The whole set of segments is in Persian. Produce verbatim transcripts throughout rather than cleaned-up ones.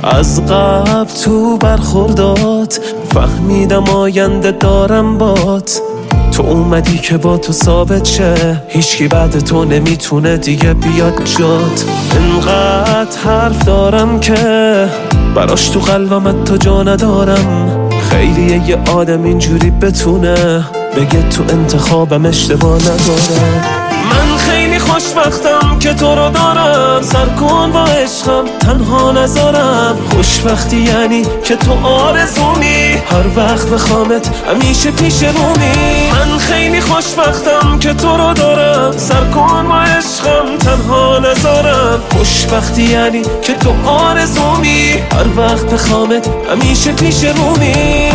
از قبل تو برخوردات فهمیدم آینده دارم بات. تو اومدی که با تو ثابت شه، هیچکی بعد تو نمیتونه دیگه بیاد جات. انقدر حرف دارم که براش تو قلبم تو جا ندارم. خیلیه یه آدم اینجوری بتونه بگه تو انتخابم اشتباه نداره. من خیلی خوشبختم که تو رو دارم، سر کن با عشقم تنها نذارم. خوشبختی یعنی که تو آرزومی، هر وقت بخوامت همیشه پیش رومی. من خیلی خوشبختم که تو رو دارم، سر کن با عشقم تنها نذارم. خوشبختی یعنی که تو آرزومی، هر وقت بخوامت همیشه پیش رومی.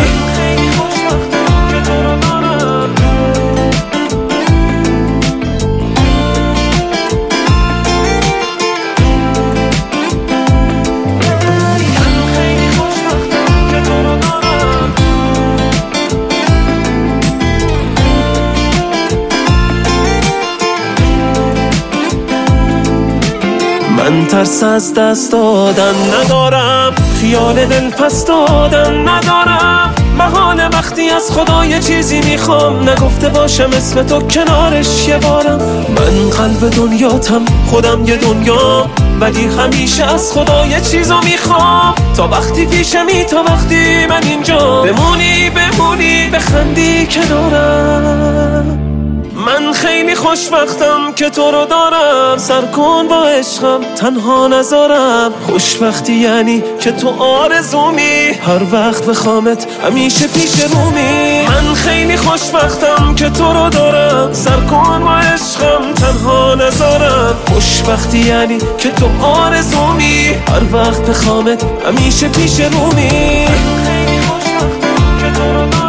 من ترس از دست دادن ندارم، خیال دل پس دادن ندارم. بهانه وقتی از خدا یه چیزی میخوام، نگفته باشم اسم تو کنارش یه بارم. من قلب دنیاتم خودم یه دنیا، ولی همیشه از خدا یه چیزو میخوام. تا وقتی پیشمی، تا وقتی من اینجا، بمونی بمونی بخندی کنارم. من خیلی خوشبختم که تو رو دارم، سر کن با عشقم تنها نذارم. خوشبختی یعنی که تو آرزومی، هر وقت بخوامت همیشه پیش رومی. من خیلی خوشبختم که تو رو دارم، سر کن با عشقم تنها نذارم. خوشبختی یعنی که تو آرزومی، هر وقت بخوامت همیشه پیش رومی. من خیلی خوشبختم که تو رو دارم.